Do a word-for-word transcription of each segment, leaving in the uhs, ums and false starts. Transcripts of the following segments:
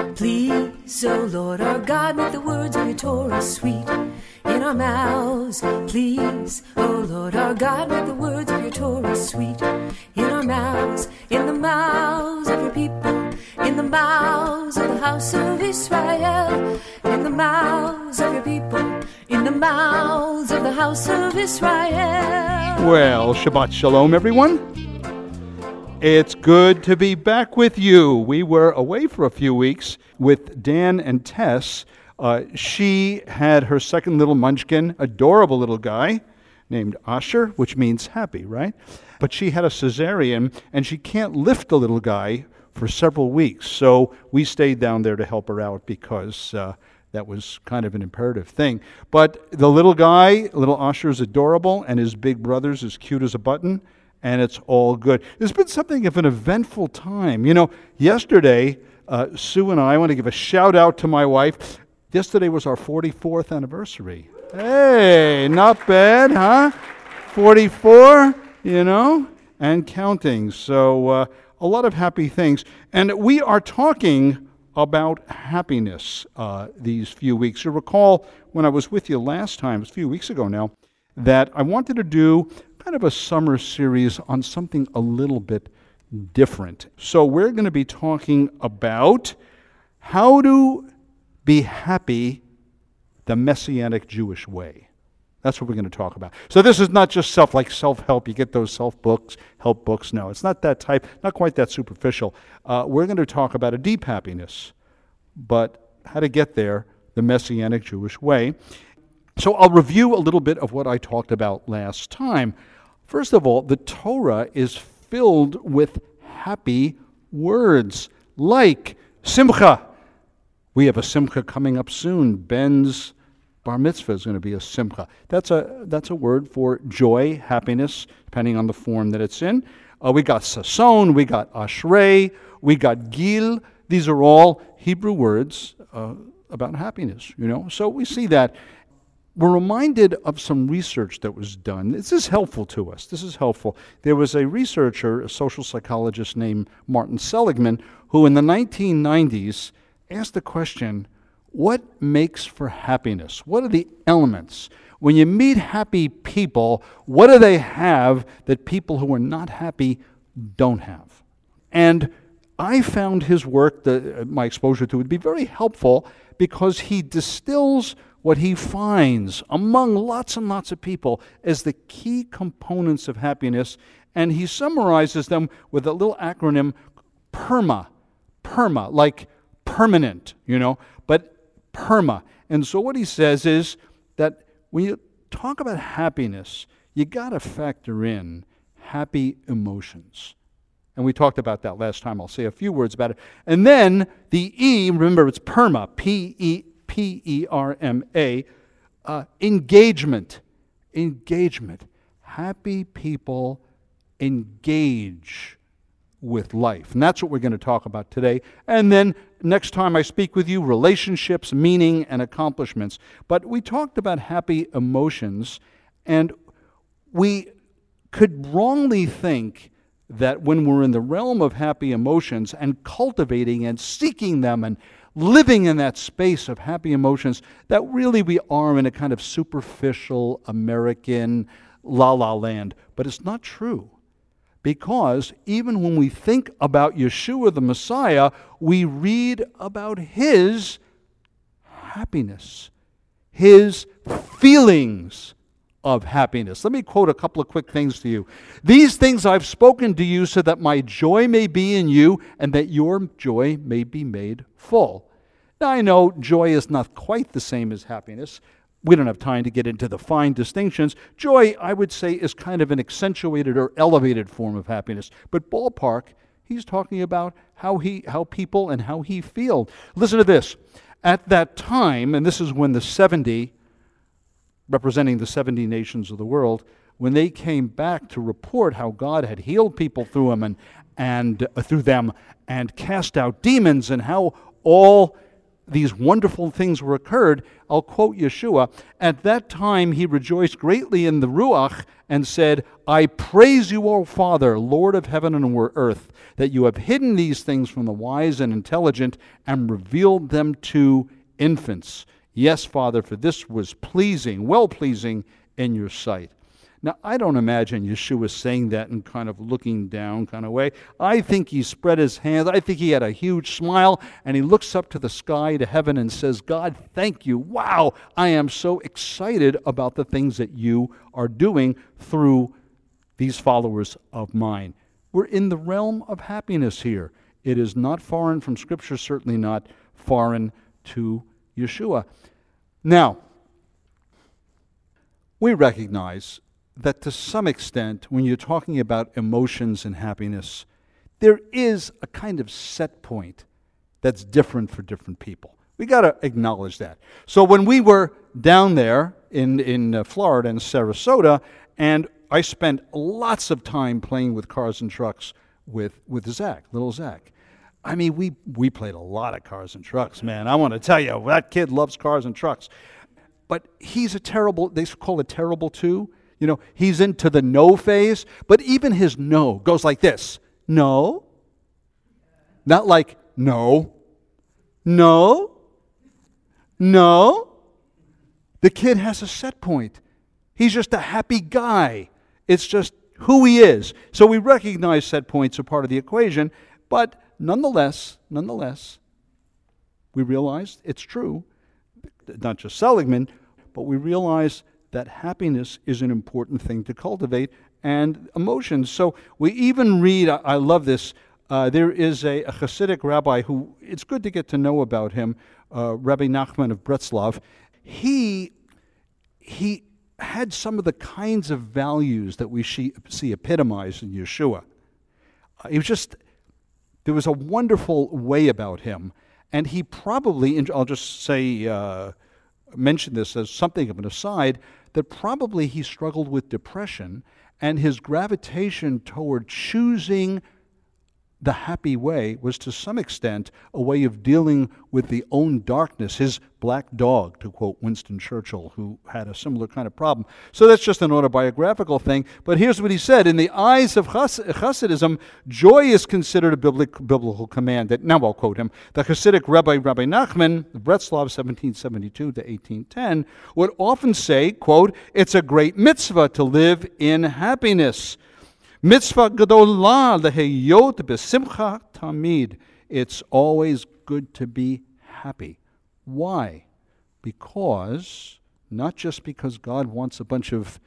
Please, O Lord our God, make the words of your Torah sweet in our mouths. Please, O Lord our God, make the words of your Torah sweet in our mouths, in the mouths of your people, in the mouths of the house of Israel, in the mouths of your people, in the mouths of the house of Israel. Well, Shabbat Shalom, everyone. It's good to be back with you. We were away for a few weeks with Dan and Tess. Uh, she had her second little munchkin, adorable little guy named Asher, which means happy, right? But she had a cesarean, and she can't lift the little guy for several weeks. So we stayed down there to help her out because uh, that was kind of an imperative thing. But the little guy, little Asher, is adorable, and his big brother's as cute as a button. And it's all good. There's been something of an eventful time. You know, yesterday, uh, Sue and I, I want to give a shout out to my wife. Yesterday was our forty-fourth anniversary. Hey, not bad, huh? forty-four, you know, and counting. So uh, a lot of happy things. And we are talking about happiness uh, these few weeks. You recall when I was with you last time, it was a few weeks ago now, that I wanted to do kind of a summer series on something a little bit different. So we're going to be talking about how to be happy the Messianic Jewish way. That's what we're going to talk about. So this is not just self, like self-help. You get those self-books, help books. No, it's not that type, not quite that superficial. Uh, we're going to talk about a deep happiness, but how to get there the Messianic Jewish way. So I'll review a little bit of what I talked about last time. First of all, the Torah is filled with happy words, like simcha. We have a simcha coming up soon. Ben's bar mitzvah is going to be a simcha. That's a that's a word for joy, happiness, depending on the form that it's in. Uh, we got sason, we got ashrei, we got gil. These are all Hebrew words uh, about happiness, you know. So we see that. We're reminded of some research that was done. This is helpful to us. This is helpful. There was a researcher, a social psychologist named Martin Seligman, who in the nineteen nineties asked the question, what makes for happiness? What are the elements? When you meet happy people, what do they have that people who are not happy don't have? And I found his work, the, my exposure to it, to be very helpful because he distills what he finds among lots and lots of people as the key components of happiness, and he summarizes them with a little acronym, PERMA, PERMA, like permanent, you know, but PERMA. And so what he says is that when you talk about happiness, you got to factor in happy emotions. And we talked about that last time. I'll say a few words about it. And then the E, remember it's PERMA, P E P E R M A, uh, engagement. Engagement. Happy people engage with life. And that's what we're going to talk about today. And then next time I speak with you, relationships, meaning, and accomplishments. But we talked about happy emotions, and we could wrongly think that when we're in the realm of happy emotions and cultivating and seeking them and living in that space of happy emotions, that really we are in a kind of superficial American la-la land. But it's not true. Because even when we think about Yeshua the Messiah, we read about his happiness, his feelings of happiness. Let me quote a couple of quick things to you. These things I've spoken to you so that my joy may be in you and that your joy may be made full. Now I know joy is not quite the same as happiness. We don't have time to get into the fine distinctions. Joy, I would say, is kind of an accentuated or elevated form of happiness. But ballpark, he's talking about how he, how people and how he feel. Listen to this. At that time, and this is when the seventy, representing the seventy nations of the world, when they came back to report how God had healed people through them and, and uh, through them and cast out demons, and how all these wonderful things were occurred, I'll quote Yeshua, "At that time he rejoiced greatly in the Ruach and said, I praise you, O Father, Lord of heaven and earth, that you have hidden these things from the wise and intelligent and revealed them to infants. Yes, Father, for this was pleasing, well-pleasing in your sight." Now, I don't imagine Yeshua saying that in kind of looking down kind of way. I think he spread his hands. I think he had a huge smile, and he looks up to the sky, to heaven, and says, God, thank you. Wow, I am so excited about the things that you are doing through these followers of mine. We're in the realm of happiness here. It is not foreign from Scripture, certainly not foreign to Yeshua. Now, we recognize that to some extent, when you're talking about emotions and happiness, there is a kind of set point that's different for different people. We got to acknowledge that. So when we were down there in, in uh, Florida and Sarasota, and I spent lots of time playing with cars and trucks with, with Zach, little Zach. I mean, we, we played a lot of cars and trucks, man. I want to tell you, that kid loves cars and trucks. But he's a terrible, they call it terrible two. You know, he's into the no phase, but even his no goes like this. No. Not like no. No. No. The kid has a set point. He's just a happy guy. It's just who he is. So we recognize set points are part of the equation, but nonetheless, nonetheless, we realize it's true, not just Seligman, but we realize that happiness is an important thing to cultivate, and emotions. So we even read, I, I love this, uh, there is a, a Hasidic rabbi who, it's good to get to know about him, uh, Rabbi Nachman of Breslov. He, he had some of the kinds of values that we see, see epitomized in Yeshua. Uh, he was just, there was a wonderful way about him, and he probably, I'll just say, uh, mention this as something of an aside, that probably he struggled with depression, and his gravitation toward choosing the happy way was to some extent a way of dealing with the own darkness, his black dog, to quote Winston Churchill, who had a similar kind of problem. So that's just an autobiographical thing. But here's what he said. In the eyes of Chas- Hasidism, joy is considered a biblic- biblical command. That, now I'll quote him. The Hasidic Rabbi, Rabbi Nachman, Breslov, seventeen seventy-two to eighteen ten, would often say, quote, it's a great mitzvah to live in happiness. Mitzvah gedolah leheyot besimcha tamid. It's always good to be happy. Why? Because, not just because God wants a bunch of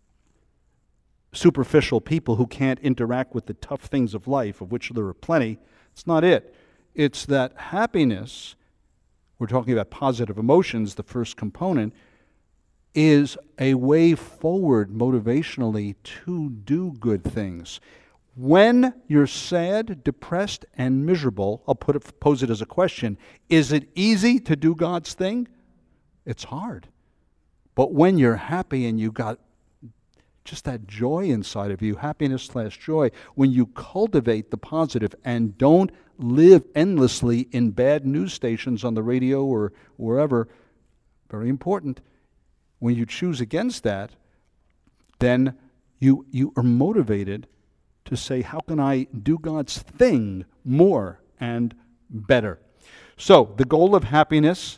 superficial people who can't interact with the tough things of life, of which there are plenty. It's not it. It's that happiness, we're talking about positive emotions, the first component, is a way forward motivationally to do good things. When you're sad, depressed, and miserable, I'll put it, pose it as a question, is it easy to do God's thing? It's hard. But when you're happy and you got just that joy inside of you, happiness slash joy, when you cultivate the positive and don't live endlessly in bad news stations on the radio or wherever, very important, when you choose against that, then you you are motivated to say, how can I do God's thing more and better? So the goal of happiness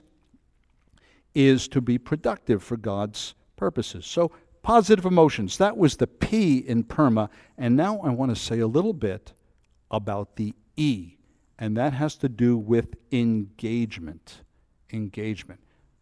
is to be productive for God's purposes. So positive emotions, that was the P in PERMA. And now I want to say a little bit about the E, and that has to do with engagement. Engagement.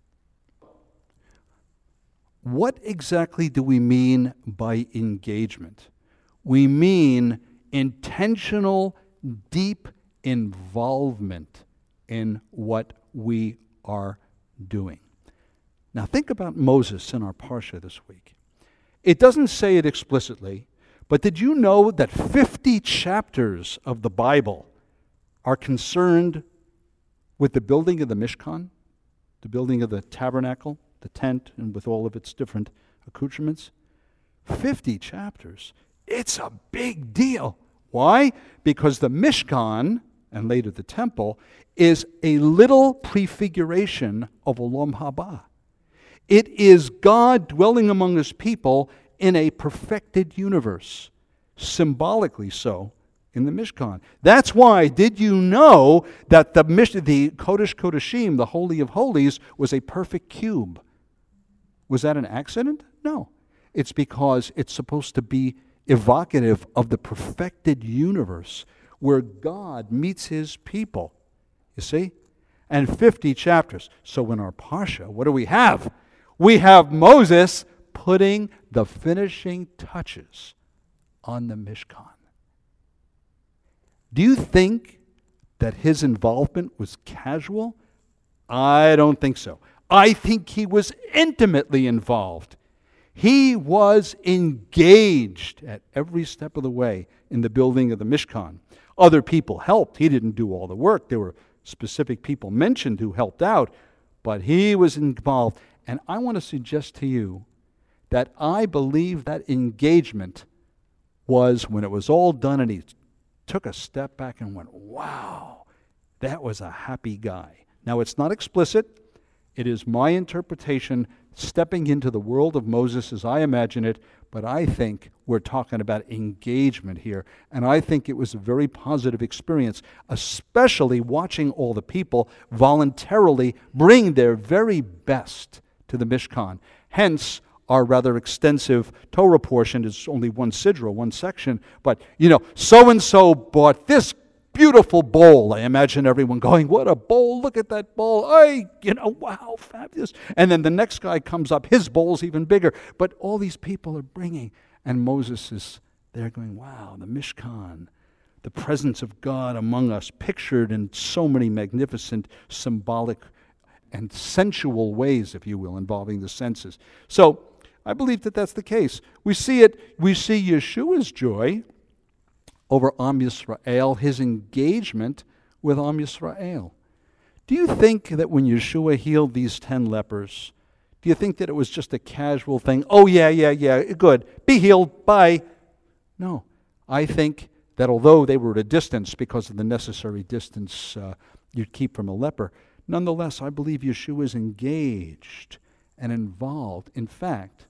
What exactly do we mean by engagement? We mean intentional, deep involvement in what we are doing. Now think about Moses in our Parsha this week. It doesn't say it explicitly, but did you know that fifty chapters of the Bible are concerned with the building of the Mishkan, the building of the tabernacle, the tent, and with all of its different accoutrements? fifty chapters. It's a big deal. Why? Because the Mishkan, and later the temple, is a little prefiguration of Olam Haba. It is God dwelling among his people in a perfected universe, symbolically so in the Mishkan. That's why, did you know that the, Mish- the Kodesh Kodeshim, the Holy of Holies, was a perfect cube? Was that an accident? No. It's because it's supposed to be evocative of the perfected universe where God meets his people. You see? And fifty chapters. So in our Parsha, what do we have? We have Moses putting the finishing touches on the Mishkan. Do you think that his involvement was casual? I don't think so. I think he was intimately involved. He was engaged at every step of the way in the building of the Mishkan. Other people helped. He didn't do all the work. There were specific people mentioned who helped out, but he was involved. And I want to suggest to you that I believe that engagement was when it was all done and he took a step back and went, wow, that was a happy guy. Now, it's not explicit. It is my interpretation, stepping into the world of Moses as I imagine it, but I think we're talking about engagement here. And I think it was a very positive experience, especially watching all the people voluntarily bring their very best to the Mishkan. Hence, our rather extensive Torah portion is only one sidra, one section. But, you know, so-and-so bought this beautiful bowl. I imagine everyone going, what a bowl, look at that bowl. Ay, you know, wow, fabulous. And then the next guy comes up, his bowl's even bigger. But all these people are bringing, and Moses is there going, wow, the Mishkan, the presence of God among us, pictured in so many magnificent, symbolic, and sensual ways, if you will, involving the senses. So, I believe that that's the case. We see it, we see Yeshua's joy over Am Yisrael, his engagement with Am Yisrael. Do you think that when Yeshua healed these ten lepers, do you think that it was just a casual thing? Oh, yeah, yeah, yeah, good. Be healed, bye. No. I think that although they were at a distance because of the necessary distance uh, you'd keep from a leper, nonetheless, I believe Yeshua is engaged and involved. In fact,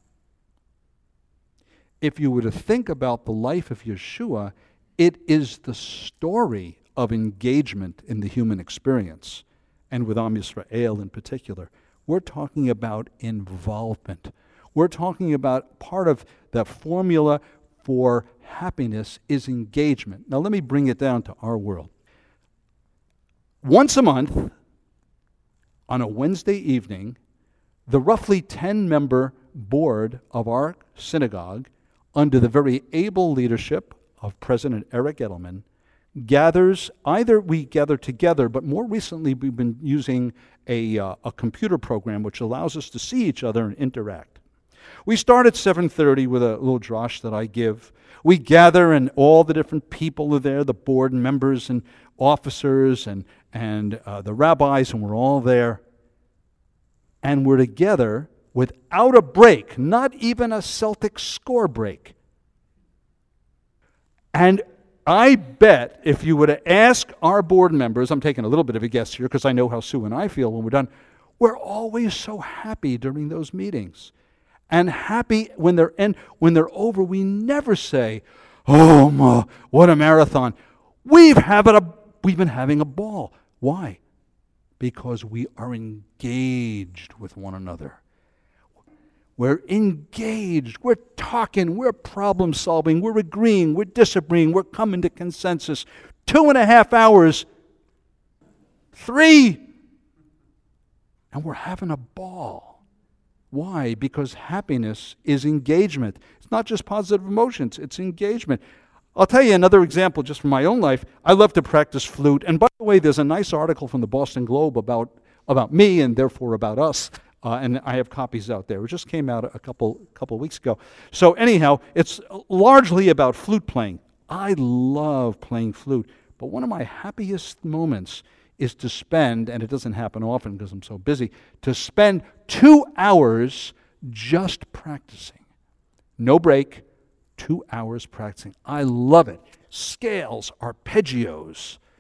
if you were to think about the life of Yeshua, it is the story of engagement in the human experience, and with Am Yisrael in particular. We're talking about involvement. We're talking about part of the formula for happiness is engagement. Now let me bring it down to our world. Once a month, on a Wednesday evening, the roughly ten-member board of our synagogue, under the very able leadership of President Eric Edelman, gathers, either we gather together, but more recently we've been using a, uh, a computer program which allows us to see each other and interact. We start at seven thirty with a little drash that I give. We gather and all the different people are there, the board members and officers and, and uh, the rabbis, and we're all there. And we're together without a break, not even a Celtic score break. And I bet if you were to ask our board members, I'm taking a little bit of a guess here because I know how Sue and I feel when we're done, we're always so happy during those meetings. And happy when they're in, when they're over, we never say, oh, ma, what a marathon. We've, have a, we've been having a ball. Why? Because we are engaged with one another. We're engaged, we're talking, we're problem solving, we're agreeing, we're disagreeing, we're coming to consensus. Two and a half hours, three, and we're having a ball. Why? Because happiness is engagement. It's not just positive emotions, it's engagement. I'll tell you another example just from my own life. I love to practice flute, and by the way, there's a nice article from the Boston Globe about, about me and therefore about us. Uh, and I have copies out there. It just came out a couple couple weeks ago. So anyhow, it's largely about flute playing. I love playing flute, but one of my happiest moments is to spend, and it doesn't happen often because I'm so busy, to spend two hours just practicing. No break, two hours practicing. I love it. Scales, arpeggios,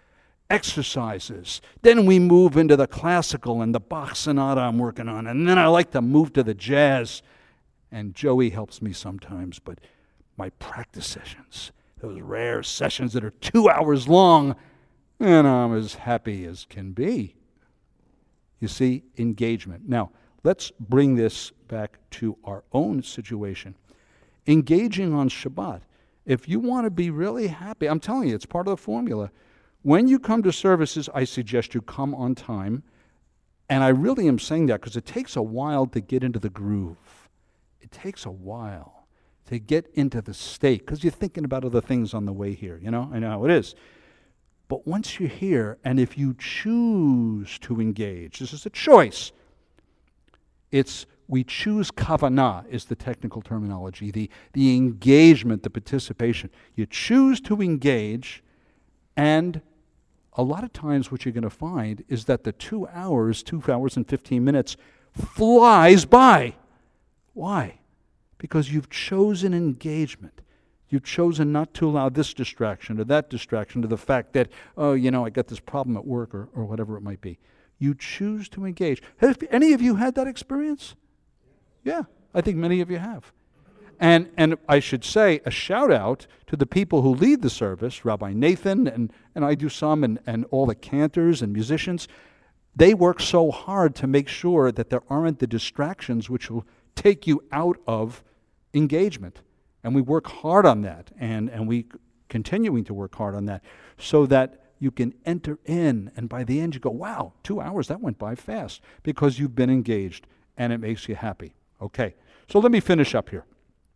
exercises. Then we move into the classical and the Bach sonata I'm working on. And then I like to move to the jazz. And Joey helps me sometimes, but my practice sessions, those rare sessions that are two hours long, and I'm as happy as can be. You see, engagement. Now, let's bring this back to our own situation. Engaging on Shabbat. If you want to be really happy, I'm telling you, it's part of the formula. When you come to services, I suggest you come on time. And I really am saying that because it takes a while to get into the groove. It takes a while to get into the state because you're thinking about other things on the way here. You know, I know how it is. But once you're here, and if you choose to engage, this is a choice. It's we choose kavanah is the technical terminology, the, the engagement, the participation. You choose to engage, and a lot of times what you're going to find is that the two hours, two hours and fifteen minutes flies by. Why? Because you've chosen engagement. You've chosen not to allow this distraction or that distraction to the fact that, oh, you know, I got this problem at work or, or whatever it might be. You choose to engage. Have any of you had that experience? Yeah, I think many of you have. And and I should say a shout out to the people who lead the service, Rabbi Nathan, and, and I do some, and, and all the cantors and musicians. They work so hard to make sure that there aren't the distractions which will take you out of engagement. And we work hard on that, and, and we continuing to work hard on that, so that you can enter in, and by the end you go, wow, two hours, that went by fast, because you've been engaged, and it makes you happy. Okay, so let me finish up here.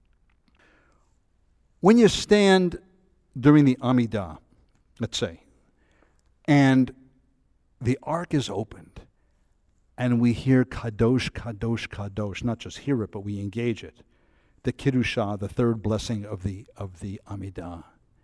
When you stand during the Amidah, let's say, and the ark is opened, and we hear Kadosh, Kadosh, Kadosh, not just hear it, but we engage it. The Kiddushah, the third blessing of the of the Amidah.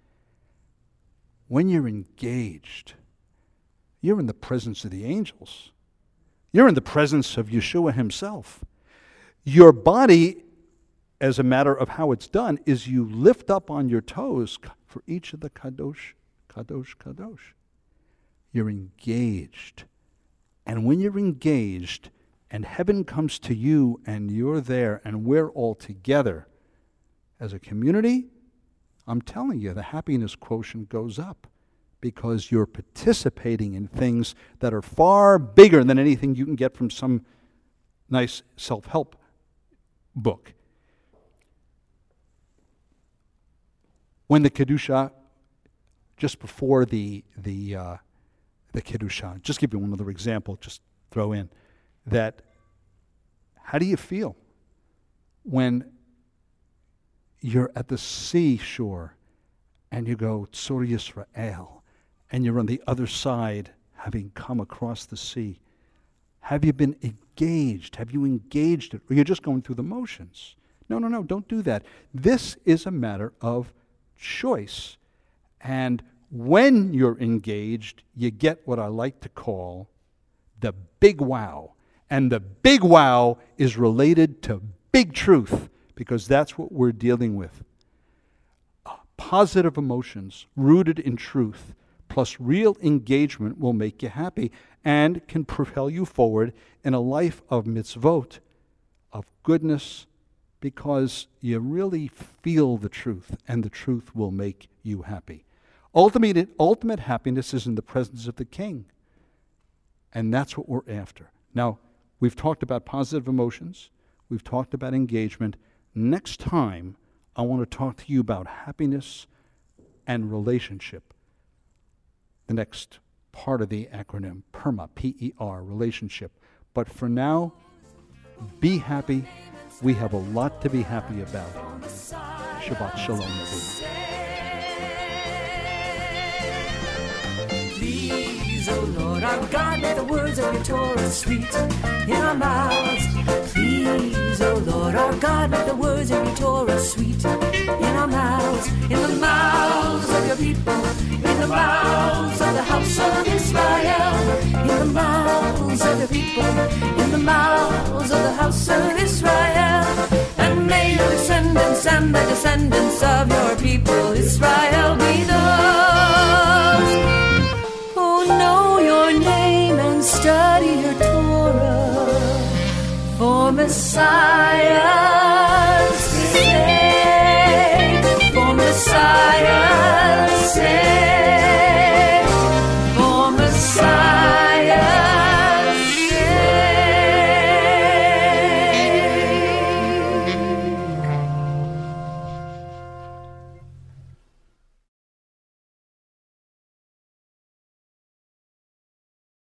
When you're engaged, you're in the presence of the angels. You're in the presence of Yeshua himself. Your body, as a matter of how it's done, is you lift up on your toes for each of the Kadosh, Kadosh, Kadosh. You're engaged. And when you're engaged, and heaven comes to you, and you're there, and we're all together as a community, I'm telling you, the happiness quotient goes up because you're participating in things that are far bigger than anything you can get from some nice self-help book. When the Kiddushah, just before the the uh, the Kiddushah, just give you one other example, just throw in, that how do you feel when you're at the seashore and you go Tzur Yisrael and you're on the other side having come across the sea? Have you been engaged? Have you engaged it? Or you're just going through the motions? No, no, no, don't do that. This is a matter of choice. And when you're engaged, you get what I like to call the big wow. And the big wow is related to big truth, because that's what we're dealing with. Uh, positive emotions rooted in truth plus real engagement will make you happy and can propel you forward in a life of mitzvot, of goodness, because you really feel the truth, and the truth will make you happy. Ultimate, ultimate happiness is in the presence of the King, and that's what we're after. Now, we've talked about positive emotions. We've talked about engagement. Next time, I want to talk to you about happiness and relationship. The next part of the acronym, PERMA, P E R, relationship. But for now, be happy. We have a lot to be happy about. Shabbat Shalom, everyone. Please, O Lord our God, let the words of your Torah sweet in our mouths. Please, O Lord our God, let the words of your Torah sweet in our mouths, in the mouths of your people, in the mouths of the house of Israel, in the mouths of the people, in the mouths of the house of Israel. And may your descendants and the descendants of your people Israel be those who Messiah.